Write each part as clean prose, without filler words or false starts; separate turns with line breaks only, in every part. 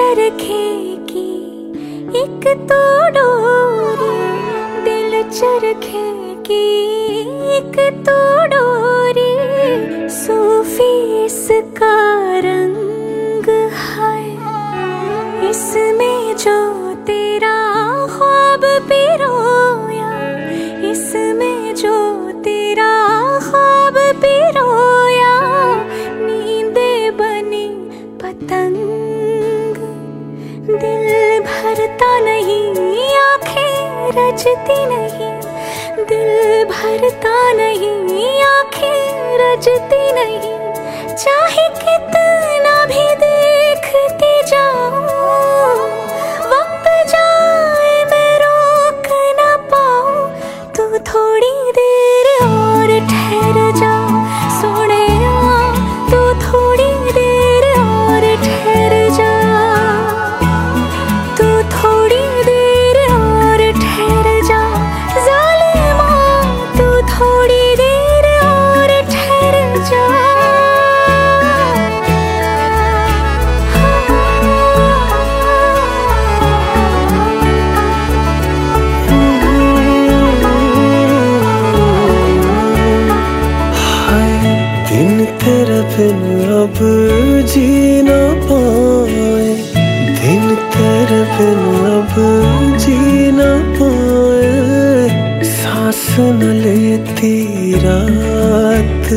चरखेगी एक तो डोरी, दिल चरखेगी एक तो डोरी। सूफी इसका रंग है, इसमें जो तेरा ख्वाब पिरोया, इसमें जो तेरा ख्वाब पिरोया। नींदे बनी पतंग, दिल भरता नहीं, आंखें रजती नहीं, दिल भरता नहीं, आंखें रजती नहीं। चाहे कितना भी देखती जाऊं, वक्त जाए मैं रोक ना पाऊं। तू थोड़ी देर और ठहर जा सोनिया, तू थोड़ी देर और ठहर जा, तू थोड़ी देर और ठहर जा ज़ालिमा, तू थोड़ी देर और ठहर जा।
दिन तेरे बिन अब जी ना पाए, दिन तेरे बिन अब जी ना पाए। सांस न लेती रात,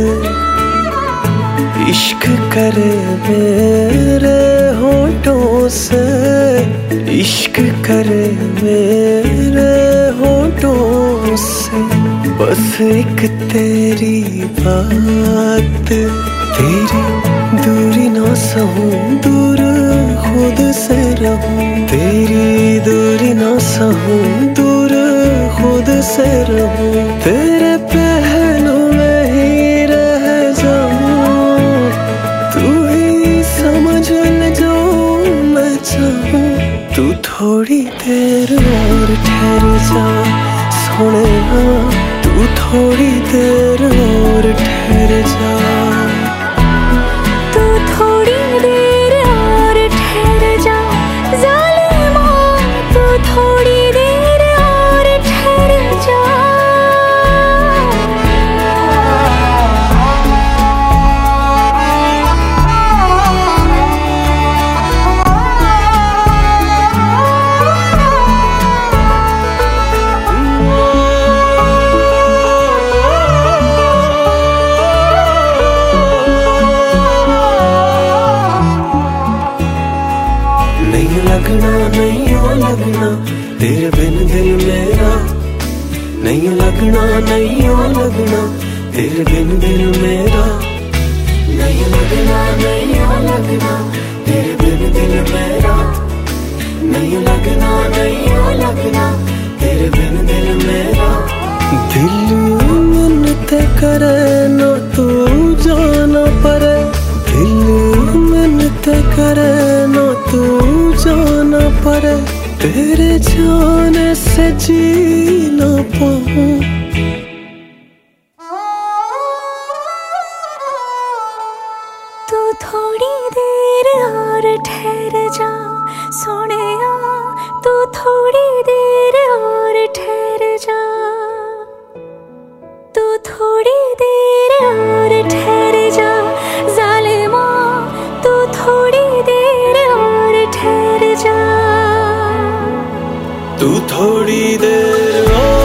इश्क करे मेरे होठों से, इश्क करे मेरे होठों से। बस एक तेरी बात, तेरी दूरी ना सहूं, दूर खुद से रहूं। तेरी दूरी ना सहूं, दूर खुद से रहूं। तेरे पहलू में ही रह जाऊं, तू ही समझ ले जो मैं चाहूं। तू थोड़ी देर और ठहर जा सोनिया, तू थोड़ी देर और ठहर जा,
तू थोड़ी देर और ठहर जा ज़ालिमा, तू थोड़ी देर और ठहर जा।
नहीं लगना, नहीं ओ लगना तेरे बिन दिल मेरा, नहीं लगना, नहीं ओ लगना तेरे बिन दिल मेरा। नहीं लगना, नहीं ओ लगना तेरे बिन दिल मेरा, नहीं लगना, नहीं ओ लगना तेरे बिन दिल मेरा। दिल मिन्नते करे ना तू जाना परे, दिल मिन्नते करे ना तू जाना पड़े। तेरे जाने से जी ना पाऊं,
तू थोड़ी देर और ठहर जा सोनिया, तू थोड़ी देर और ठहर जा, तू थोड़ी देर और ठहर जा ज़ालिमा, तू थोड़ी देर और ठहर जा,
तू थोड़ी देर और